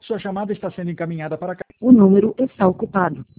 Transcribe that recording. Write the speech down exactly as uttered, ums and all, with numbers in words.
Sua chamada está sendo encaminhada para cá. O número está ocupado.